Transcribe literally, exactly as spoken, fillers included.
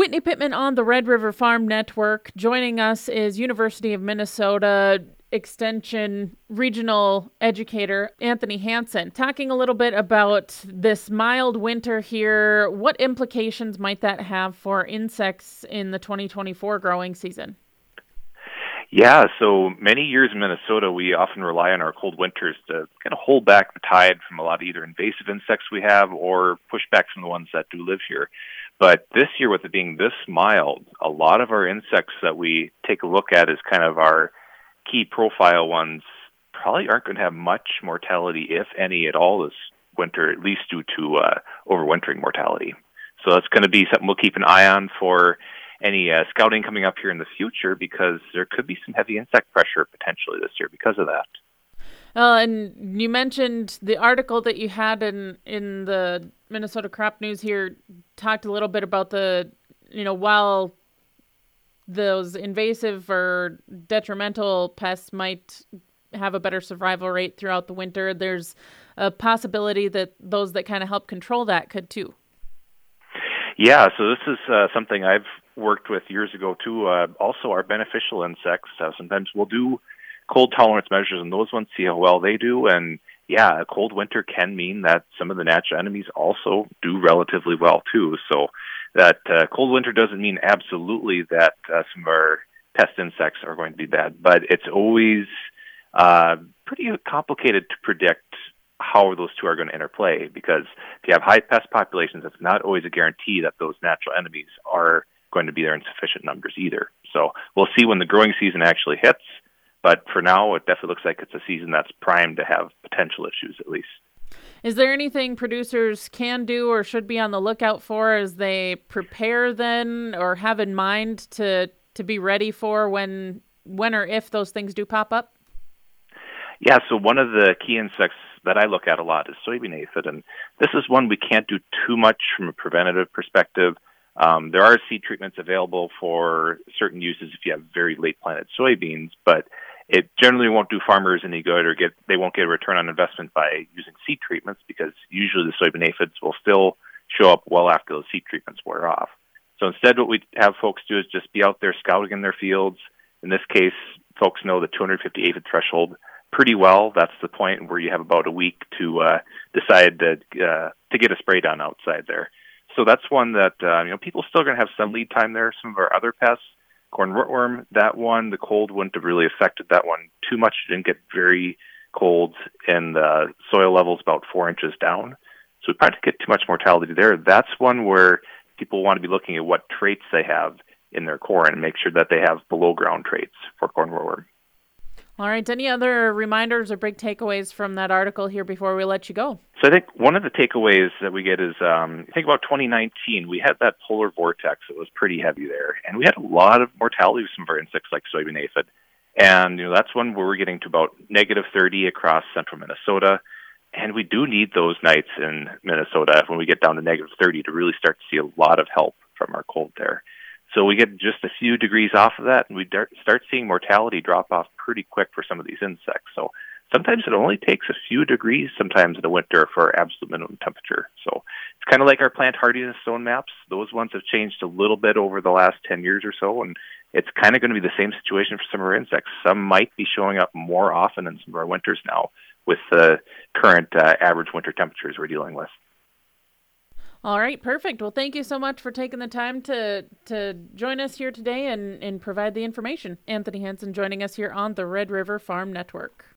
Whitney Pittman on the Red River Farm Network. Joining us is University of Minnesota Extension Regional Educator Anthony Hansen, talking a little bit about this mild winter here. What implications might that have for insects in the twenty twenty-four growing season? Yeah, so many years in Minnesota, we often rely on our cold winters to kind of hold back the tide from a lot of either invasive insects we have or push back some of the ones that do live here. But this year, with it being this mild, a lot of our insects that we take a look at as kind of our key profile ones probably aren't going to have much mortality, if any at all, this winter, at least due to uh, overwintering mortality. So that's going to be something we'll keep an eye on for any uh, scouting coming up here in the future, because there could be some heavy insect pressure potentially this year because of that. Uh, and you mentioned the article that you had in, in the Minnesota Crop News here talked a little bit about the, you know, while those invasive or detrimental pests might have a better survival rate throughout the winter, there's a possibility that those that kind of help control that could too. Yeah, so this is uh, something I've worked with years ago too. Uh, also, our beneficial insects, uh, sometimes we'll do cold tolerance measures on those ones, see how well they do. And yeah, a cold winter can mean that some of the natural enemies also do relatively well too. So that uh, cold winter doesn't mean absolutely that uh, some of our pest insects are going to be bad, but it's always uh, pretty complicated to predict how those two are going to interplay, because if you have high pest populations, it's not always a guarantee that those natural enemies are going to be there in sufficient numbers either. So we'll see when the growing season actually hits, but for now, it definitely looks like it's a season that's primed to have potential issues at least. Is there anything producers can do or should be on the lookout for as they prepare then, or have in mind to to be ready for when when or if those things do pop up? Yeah, so one of the key insects that I look at a lot is soybean aphid, and this is one we can't do too much from a preventative perspective. Um, there are seed treatments available for certain uses if you have very late planted soybeans, but it generally won't do farmers any good, or get they won't get a return on investment by using seed treatments, because usually the soybean aphids will still show up well after those seed treatments wear off. So instead, what we have folks do is just be out there scouting in their fields. In this case, folks know the two hundred fifty aphid threshold pretty well. That's the point where you have about a week to uh, decide to uh, to get a spray done outside there. So that's one that uh, you know people still going to have some lead time there. Some of our other pests, corn rootworm, that one, the cold wouldn't have really affected that one too much. It didn't get very cold, and the soil level's about four inches down. So we probably didn't get too much mortality there. That's one where people want to be looking at what traits they have in their corn and make sure that they have below ground traits for corn rootworm. All right. Any other reminders or big takeaways from that article here before we let you go? So I think one of the takeaways that we get is, um, think about twenty nineteen, we had that polar vortex that was pretty heavy there, and we had a lot of mortality with some of our insects like soybean aphid. And you know that's one where we're getting to about negative thirty across central Minnesota, and we do need those nights in Minnesota when we get down to negative thirty to really start to see a lot of help from our cold there. So we get just a few degrees off of that, and we start seeing mortality drop off pretty quick for some of these insects. So sometimes it only takes a few degrees sometimes in the winter for absolute minimum temperature. So it's kind of like our plant hardiness zone maps. Those ones have changed a little bit over the last ten years or so, and it's kind of going to be the same situation for some of our insects. Some might be showing up more often in some of our winters now with the current uh, average winter temperatures we're dealing with. All right, perfect. Well, thank you so much for taking the time to to join us here today and, and provide the information. Anthony Hansen joining us here on the Red River Farm Network.